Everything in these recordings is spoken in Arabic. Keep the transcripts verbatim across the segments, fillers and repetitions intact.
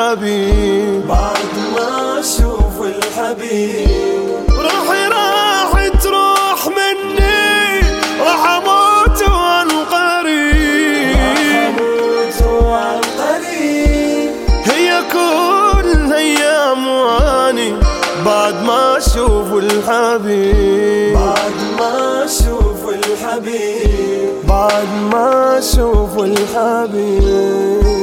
الحبيب، بعد ما اشوف الحبيب. روحي راح تروح مني، راح اموت عن قريب، عن قريب. هي كل ايام واني بعد ما اشوف الحبيب، بعد ما اشوف الحبيب، بعد ما اشوف الحبيب.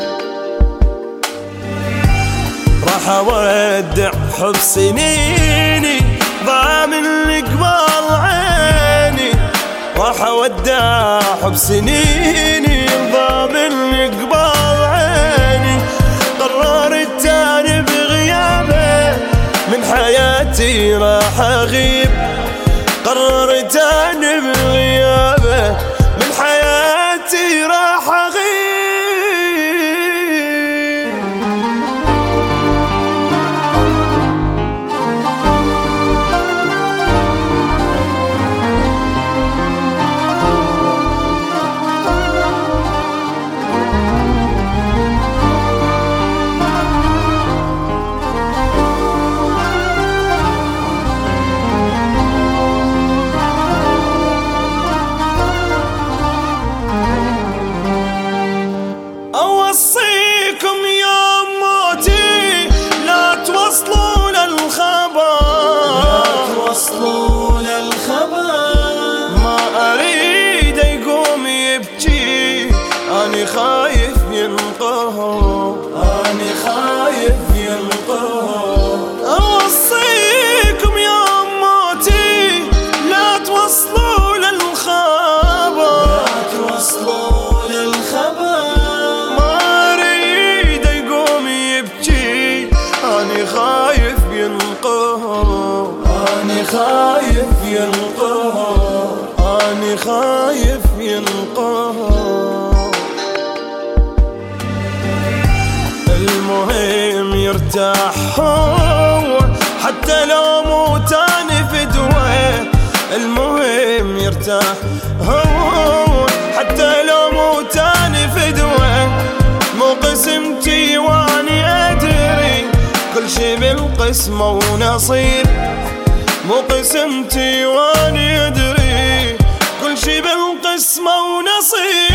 راح اودع حب سنيني ضاع مني قبال عيني، راح اودع حب سنيني ضاع مني قبال عيني. قررت تاني بغيابه من حياتي راح اغيب، قررت تاني بغيابه من حياتي راح اغيب. أوصيكم يوم موتي لا توصلوا للخبر، لا توصلوا للخبر. ما أريد يقوم يبكي أني خايف ينقهر، أني خايف ينقهر. أوصيكم يوم موتي لا توصلوا للخبر، لا توصلوا للخبر. أني خايف ينقهر، أني خايف ينقهر، أني خايف ينقهر. المهم يرتاح هو حتى لو مو تاني فدوة، المهم يرتاح هو حتى لو مو تاني فدوة. مو قسمتي واني أدري كل شي بالقسمة ونصيب، مو قسمتي واني ادري كل شي بالقسمة ونصيب.